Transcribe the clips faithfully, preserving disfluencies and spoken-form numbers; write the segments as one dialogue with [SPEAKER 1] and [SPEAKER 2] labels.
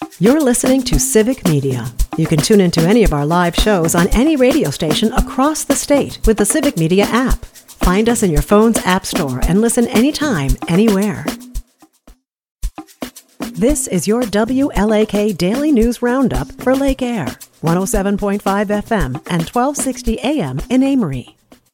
[SPEAKER 1] You're listening to Civic Media. You can tune into any of our live shows on any radio station across the state with the Civic Media app. Find us in your phone's app store and listen anytime, anywhere. This is your W L A K Daily News Roundup for Lake Air, one oh seven point five F M and twelve sixty A M in Amory.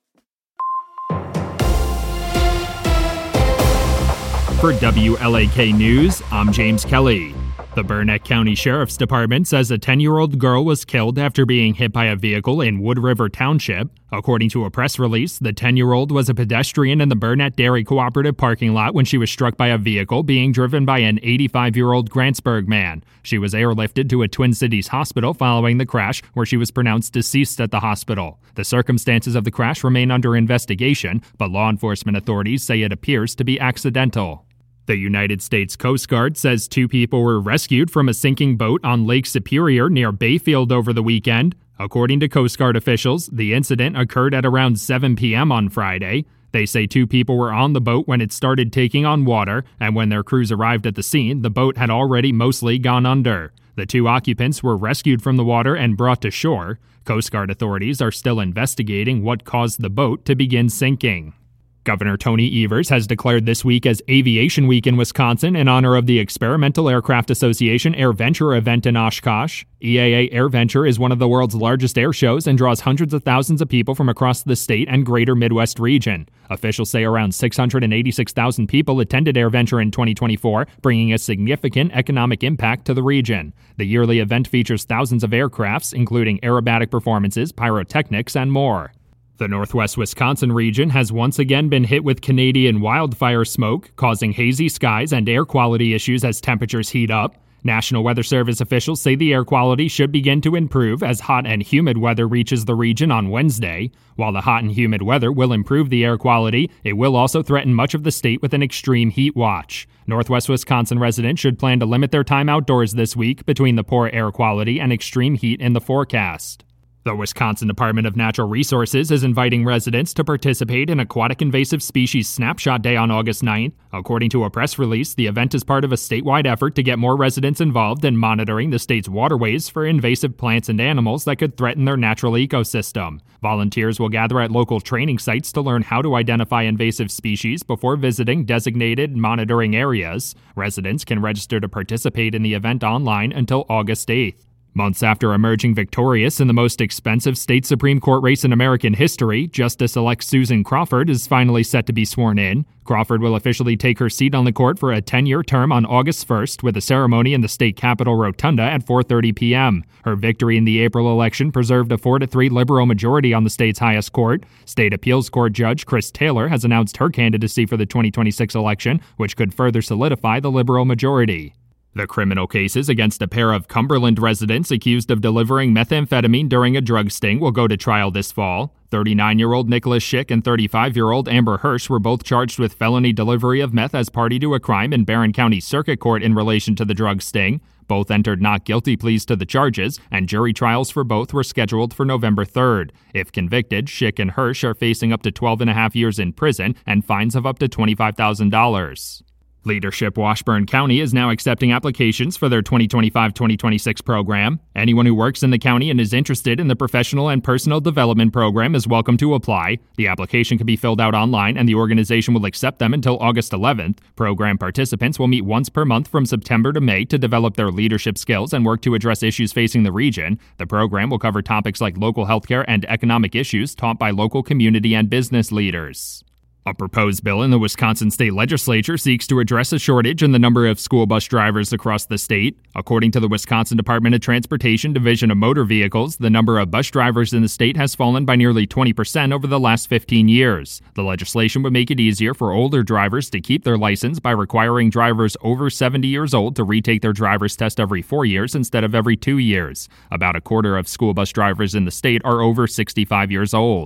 [SPEAKER 2] For W L A K News, I'm James Kelly. The Burnett County Sheriff's Department says a ten-year-old girl was killed after being hit by a vehicle in Wood River Township. According to a press release, the ten-year-old was a pedestrian in the Burnett Dairy Cooperative parking lot when she was struck by a vehicle being driven by an eighty-five-year-old Grantsburg man. She was airlifted to a Twin Cities hospital following the crash, where she was pronounced deceased at the hospital. The circumstances of the crash remain under investigation, but law enforcement authorities say it appears to be accidental. The United States Coast Guard says two people were rescued from a sinking boat on Lake Superior near Bayfield over the weekend. According to Coast Guard officials, the incident occurred at around seven p.m. on Friday. They say two people were on the boat when it started taking on water, and when their crews arrived at the scene, the boat had already mostly gone under. The two occupants were rescued from the water and brought to shore. Coast Guard authorities are still investigating what caused the boat to begin sinking. Governor Tony Evers has declared this week as Aviation Week in Wisconsin in honor of the Experimental Aircraft Association AirVenture event in Oshkosh. E A A AirVenture is one of the world's largest air shows and draws hundreds of thousands of people from across the state and greater Midwest region. Officials say around six hundred eighty-six thousand people attended AirVenture in twenty twenty-four, bringing a significant economic impact to the region. The yearly event features thousands of aircrafts, including aerobatic performances, pyrotechnics, and more. The northwest Wisconsin region has once again been hit with Canadian wildfire smoke, causing hazy skies and air quality issues as temperatures heat up. National Weather Service officials say the air quality should begin to improve as hot and humid weather reaches the region on Wednesday. While the hot and humid weather will improve the air quality, it will also threaten much of the state with an extreme heat watch. Northwest Wisconsin residents should plan to limit their time outdoors this week between the poor air quality and extreme heat in the forecast. The Wisconsin Department of Natural Resources is inviting residents to participate in Aquatic Invasive Species Snapshot Day on August ninth. According to a press release, the event is part of a statewide effort to get more residents involved in monitoring the state's waterways for invasive plants and animals that could threaten their natural ecosystem. Volunteers will gather at local training sites to learn how to identify invasive species before visiting designated monitoring areas. Residents can register to participate in the event online until August eighth. Months after emerging victorious in the most expensive state Supreme Court race in American history, Justice-elect Susan Crawford is finally set to be sworn in. Crawford will officially take her seat on the court for a ten-year term on August first with a ceremony in the state capitol rotunda at four thirty p.m. Her victory in the April election preserved a four to three liberal majority on the state's highest court. State Appeals Court Judge Chris Taylor has announced her candidacy for the twenty twenty-six election, which could further solidify the liberal majority. The criminal cases against a pair of Cumberland residents accused of delivering methamphetamine during a drug sting will go to trial this fall. thirty-nine-year-old Nicholas Schick and thirty-five-year-old Amber Hirsch were both charged with felony delivery of meth as party to a crime in Barron County Circuit Court in relation to the drug sting. Both entered not guilty pleas to the charges, and jury trials for both were scheduled for November third. If convicted, Schick and Hirsch are facing up to twelve and a half years in prison and fines of up to twenty-five thousand dollars. Leadership Washburn County is now accepting applications for their twenty twenty-five twenty twenty-six program. Anyone who works in the county and is interested in the professional and personal development program is welcome to apply. The application can be filled out online, and the organization will accept them until August eleventh. Program participants will meet once per month from September to May to develop their leadership skills and work to address issues facing the region. The program will cover topics like local healthcare and economic issues taught by local community and business leaders. A proposed bill in the Wisconsin State Legislature seeks to address a shortage in the number of school bus drivers across the state. According to the Wisconsin Department of Transportation Division of Motor Vehicles, the number of bus drivers in the state has fallen by nearly twenty percent over the last fifteen years. The legislation would make it easier for older drivers to keep their license by requiring drivers over seventy years old to retake their driver's test every four years instead of every two years. About a quarter of school bus drivers in the state are over sixty-five years old.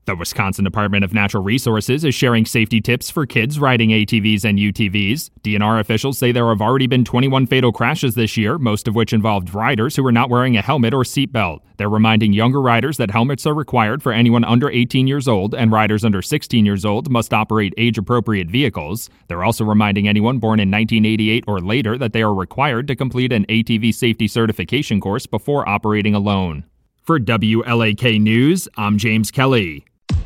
[SPEAKER 2] The Wisconsin Department of Natural Resources is sharing safety tips for kids riding A T Vs and U T Vs. D N R officials say there have already been twenty-one fatal crashes this year, most of which involved riders who were not wearing a helmet or seatbelt. They're reminding younger riders that helmets are required for anyone under eighteen years old, and riders under sixteen years old must operate age-appropriate vehicles. They're also reminding anyone born in nineteen eighty-eight or later that they are required to complete an A T V safety certification course before operating alone. For W L A K News, I'm James Kelly.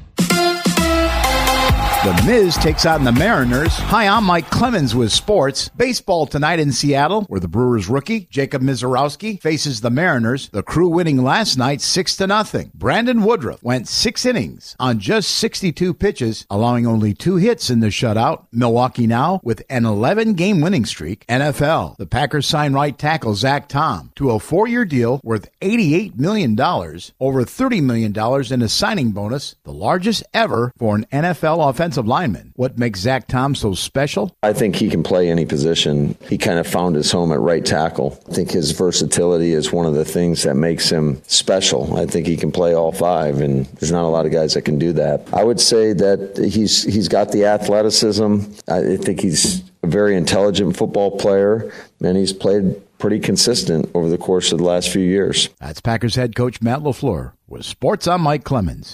[SPEAKER 3] The Miz takes on the Mariners. Hi, I'm Mike Clemens with sports. Baseball tonight in Seattle, where the Brewers rookie, Jacob Misiorowski, faces the Mariners. The Crew winning last night six to nothing. Brandon Woodruff went six innings on just sixty-two pitches, allowing only two hits in the shutout. Milwaukee now with an eleven-game winning streak. N F L, the Packers sign right tackle Zach Tom to a four-year deal worth eighty-eight million dollars, over thirty million dollars in a signing bonus, the largest ever for an N F L offensive lineman. What makes Zach Tom so special?
[SPEAKER 4] I think he can play any position. He kind of found his home at right tackle. I think his versatility is one of the things that makes him special. I think he can play all five, and there's not a lot of guys that can do that. I would say that he's he's got the athleticism. I think he's a very intelligent football player, and he's played pretty consistent over the course of the last few years.
[SPEAKER 3] That's Packers head coach Matt LaFleur. With sports, I'm Mike Clemens.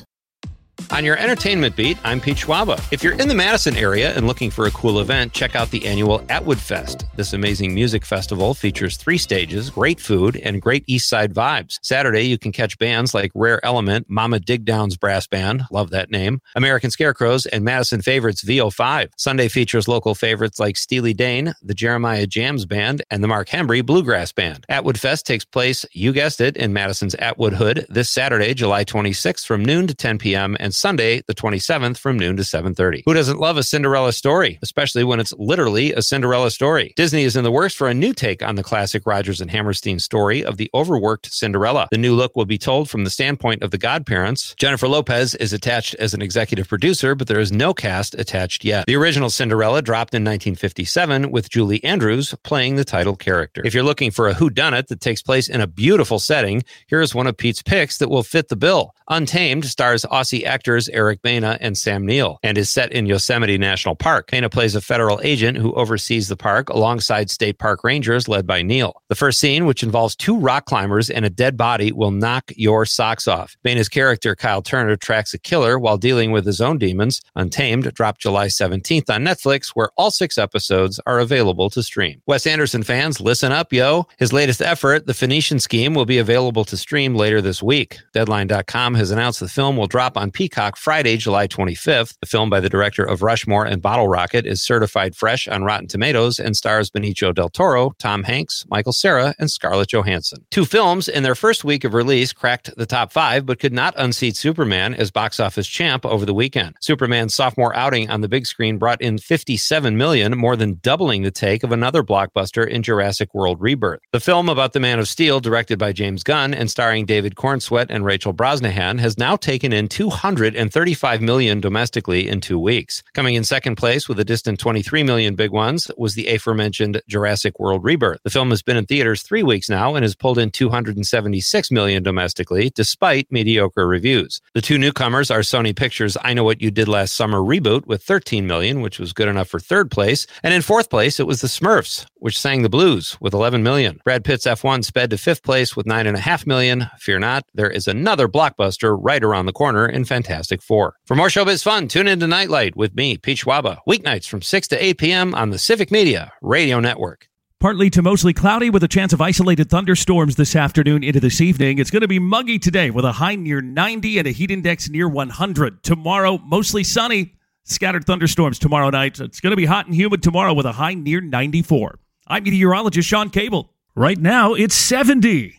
[SPEAKER 5] On your entertainment beat, I'm Pete Schwaba. If you're in the Madison area and looking for a cool event, check out the annual Atwood Fest. This amazing music festival features three stages, great food, and great East Side vibes. Saturday, you can catch bands like Rare Element, Mama Digdown's Brass Band, love that name, American Scarecrows, and Madison favorites V O five. Sunday features local favorites like Steely Dan, the Jeremiah Jams Band, and the Mark Hembry Bluegrass Band. Atwood Fest takes place, you guessed it, in Madison's Atwood Hood this Saturday, July twenty-sixth from noon to ten p.m., and Sunday, the twenty-seventh, from noon to seven thirty. Who doesn't love a Cinderella story, especially when it's literally a Cinderella story? Disney is in the works for a new take on the classic Rodgers and Hammerstein story of the overworked Cinderella. The new look will be told from the standpoint of the godparents. Jennifer Lopez is attached as an executive producer, but there is no cast attached yet. The original Cinderella dropped in nineteen fifty-seven with Julie Andrews playing the title character. If you're looking for a whodunit that takes place in a beautiful setting, here is one of Pete's picks that will fit the bill. Untamed stars Aussie actors Eric Bana and Sam Neill and is set in Yosemite National Park. Bana plays a federal agent who oversees the park alongside state park rangers led by Neill. The first scene, which involves two rock climbers and a dead body, will knock your socks off. Bana's character, Kyle Turner, tracks a killer while dealing with his own demons. Untamed dropped July seventeenth on Netflix, where all six episodes are available to stream. Wes Anderson fans, listen up, yo. His latest effort, The Phoenician Scheme, will be available to stream later this week. Deadline dot com has announced the film will drop on Peacock Friday, July twenty-fifth. The film by the director of Rushmore and Bottle Rocket is certified fresh on Rotten Tomatoes and stars Benicio del Toro, Tom Hanks, Michael Cera, and Scarlett Johansson. Two films in their first week of release cracked the top five, but could not unseat Superman as box office champ over the weekend. Superman's sophomore outing on the big screen brought in fifty-seven million dollars, more than doubling the take of another blockbuster in Jurassic World Rebirth. The film about the Man of Steel, directed by James Gunn and starring David Cornsweet and Rachel Brosnahan, has now taken in two hundred thirty-five million dollars domestically in two weeks. Coming in second place with a distant twenty-three million dollars big ones was the aforementioned Jurassic World Rebirth. The film has been in theaters three weeks now and has pulled in two hundred seventy-six million dollars domestically, despite mediocre reviews. The two newcomers are Sony Pictures' I Know What You Did Last Summer reboot with thirteen million dollars, which was good enough for third place, and in fourth place it was The Smurfs, which sang the blues with eleven million dollars. Brad Pitt's F one sped to fifth place with nine point five million dollars. Fear not, there is another blockbuster right around the corner in Fantastic Four. For more showbiz fun, tune into Nightlight with me, Pete Schwaba, weeknights from six to eight p.m. on the Civic Media Radio Network.
[SPEAKER 6] Partly to mostly cloudy with a chance of isolated thunderstorms this afternoon into this evening. It's going to be muggy today with a high near ninety and a heat index near one hundred. Tomorrow, mostly sunny, scattered thunderstorms tomorrow night. It's going to be hot and humid tomorrow with a high near ninety-four. I'm meteorologist Sean Cable. Right now, it's seventy.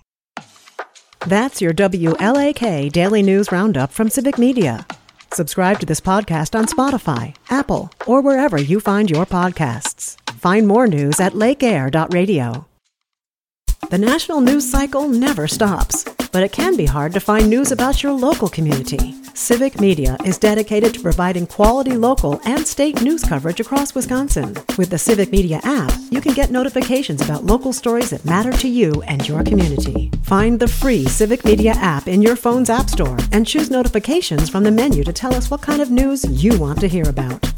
[SPEAKER 1] That's your W L A K Daily News Roundup from Civic Media. Subscribe to this podcast on Spotify, Apple, or wherever you find your podcasts. Find more news at lake air dot radio. The national news cycle never stops, but it can be hard to find news about your local community. Civic Media is dedicated to providing quality local and state news coverage across Wisconsin. With the Civic Media app, you can get notifications about local stories that matter to you and your community. Find the free Civic Media app in your phone's app store and choose notifications from the menu to tell us what kind of news you want to hear about.